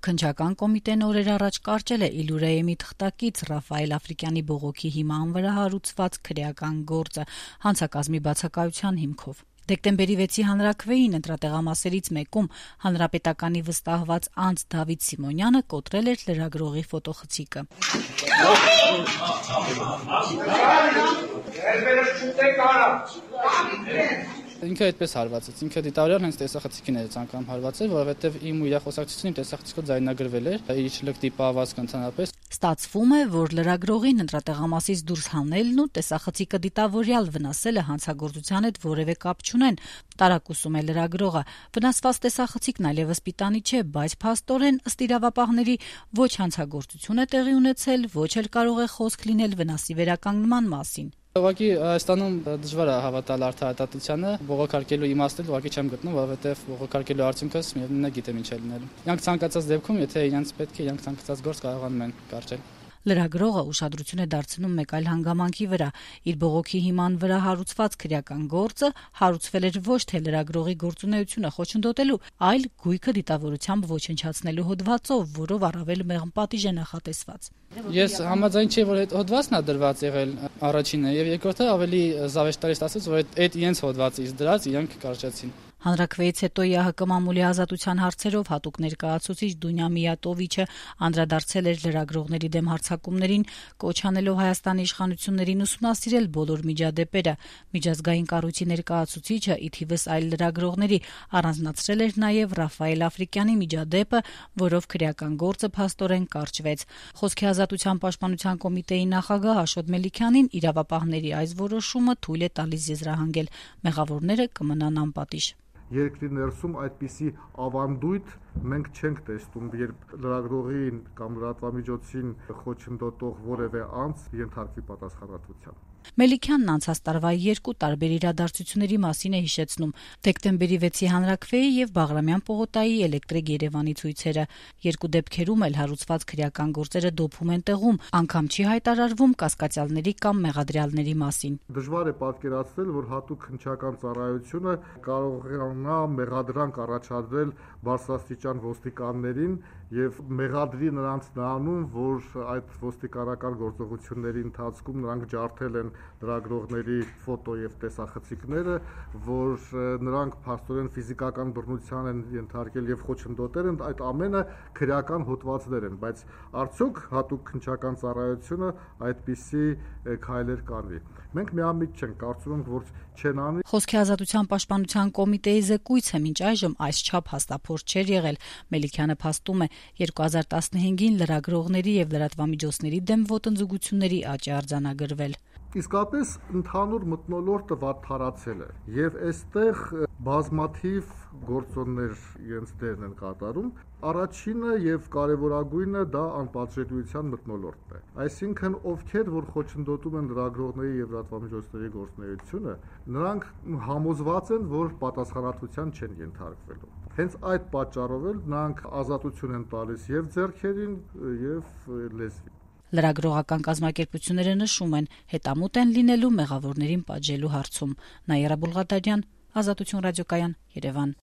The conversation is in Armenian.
Քննչական կոմիտեն օրեր առաջ կարճել է Իլուրեյեմի թղթակից Ռաֆայել Աֆրիկյանի բողոքի հիման վրա հարուցված քրեական գործը հանցակազմի բացակայության հիմքով։ Դեկտեմբերի 6-ի հանրաքվեին ընտրատեղամասերից մեկում հանրապետականի վստահված անձ Դավիթ Սիմոնյանը կոտրել էր լրագրողի ֆոտոխցիկը։ Ինքը այդպես հարվածեց, ինքը դիտավորյալ հենց տեսախցիկին էր ցանկանում հարվածել, որովհետև իմ ու իր խոսակցությունում տեսախցիկը ձայնագրվել էր, իր լկտի պահվածքը ընդհանրապես։ Ստացվում է, որ լրագրողին ընտրատեղամասից դուրս հանելն ու տեսախցիկը դիտավորյալ վնասելը հանցագործության հետ որևէ կապ չունեն, տարակուսում է լրագրողը։ Վնասված տեսախցիկն այլևս պիտանի չէ, բայց փաստորեն ըստ իրավապահների ոչ հանցագործություն է տեղի ունեցել, ոչ էլ կարող է խոսք լինել վնասի վերականգնման մասին։ Ուղղակի Հայաստանում դժվար է հավատալ արդարադատությանը, բողոքարկելու իմաստել ուղղակի չեմ գտնում, որովհետև բողոքարկելու արդյունքս միևնույնն է գիտեմ ինչ է լինելու։ Իրանք ցանկացած դեպքում, եթե իրենց պետք է, իրանք ցանկացած գործ կարողանում են կարճել։ Լրագրողը ուշադրություն է դարձնում մեկ այլ հանգամանքի վրա։ Իր բողոքի հիման վրա հարուցված քրեական գործը հարուցվել էր ոչ թե լրագրողի գործունեությունը խոչընդոտելու, այլ գույքը դիտավորությամբ ոչնչացնելու հոդվածով, որով առավել մեղմ պատիժ է նախատեսված։ Ես համաձայն չէ, որ այդ հոդվածն է դրված եղել առաջինը, եւ երկրորդը ավելի զավեշտալի ստացվեց, որ այդ իրենց հոդվածից դրած իրենք կարճացին։ Հանրաքվեից հետո ՀՀԿ մամուլի ազատության հարցերով հատուկ ներկայացուցիչ Դունյա Միատովիչը անդրադարձել էր լրագրողների դեմ հարձակումներին, կոչ անելով Հայաստանի իշխանություններին ուսումնասիրել բոլոր միջադեպերը։ Միջազգային կառույցի ներկայացուցիչը ի թիվս այլ լրագրողների առանձնացրել էր նաև Ռաֆայել Աֆրիկյանի միջադեպը, որով քրեական գործը փաստորեն կարճվեց։ Խոսքի ազատության պաշտպանության կոմիտեի նախագահ Աշոտ Մելիքյանին իրավապահների այս որոշումը թույլ է տալիս եզրահանգել։ Մեղավորները կմնան անպատիժ։ Երկրի ներսում այդպիսի ավանդույթ մենք չենք տեսնում, երբ լրագրողին կամ լրատվամիջոցին խոչընդոտող որևէ անձ ենթարկվի պատասխանատվության։ Մելիքյանն անցած տարվա երկու տարբեր իրադարձությունների մասին է հիշեցնում՝ դեկտեմբերի 6-ի հանրաքվեի եւ Բաղրամյան պողոտայի Էլեկտրիկ Երևանի ցույցերը։ Երկու դեպքերում էլ հարուցված քրեական գործերը դոփում են տեղում, անգամ չի հայտարարվում կասկածյալների կամ մեղադրյալների մասին։ Դժվար է պատկերացնել, որ հատուկ քննչական ծառայությունը կարողանա մեղադրանք առաջադրել բարձրաստիճան ոստիկաններին եւ մեղադրի նրանց նրանում, որ այդ ոստիկանական գործողությունների ընթացքում նրանք ջարդել են լրագրողների ֆոտո եւ տեսախցիկները, որ նրանք փաստորեն ֆիզիկական բռնության են ենթարկել եւ խոչընդոտել են, այդ ամենը քրեական հոդվածներ են, բայց արդյոք հատուկ քննչական ծառայությունը այդպիսի քայլեր կանվի։ Մենք միամիտ չենք, կարծում ենք, որ չեն անի։ Խոսքի ազատության պաշտպանության կոմիտեի զեկույցը մինչ այժմ այսչափ հաստափորձ չէր եղել։ Մելիքյանը փաստում է 2015-ին լրագրողների եւ լրատվամիջոցների դեմ ոտնձգությունների աճ է արձանագրվել։ Իսկապես ընդհանուր մթնոլորտը վատթարացել է եւ այստեղ բազմաթիվ գործոններ իրենց դերն են կատարում։ Առաջինը եւ կարեւորագույնը դա անպատժելիության մթնոլորտն է։ Այսինքն ովքեր որ խոչընդոտում են լրագրողների եւ լրատվամիջոցների գործունեությունը, նրանք համոզված են, որ պատասխանատվության չեն ենթարկվելու։ Հենց այդ պատճառով էլ նրանք ազատություն են տալիս եւ ձեռքերին եւ լեզվին։ Լրագրողական կազմակերպությունները նշում են, հետամուտ են լինելու մեղավորներին պատժելու հարցում։ Նաիրա Բուլղադարյան, Ազատություն ռադիոկայան, Երևան։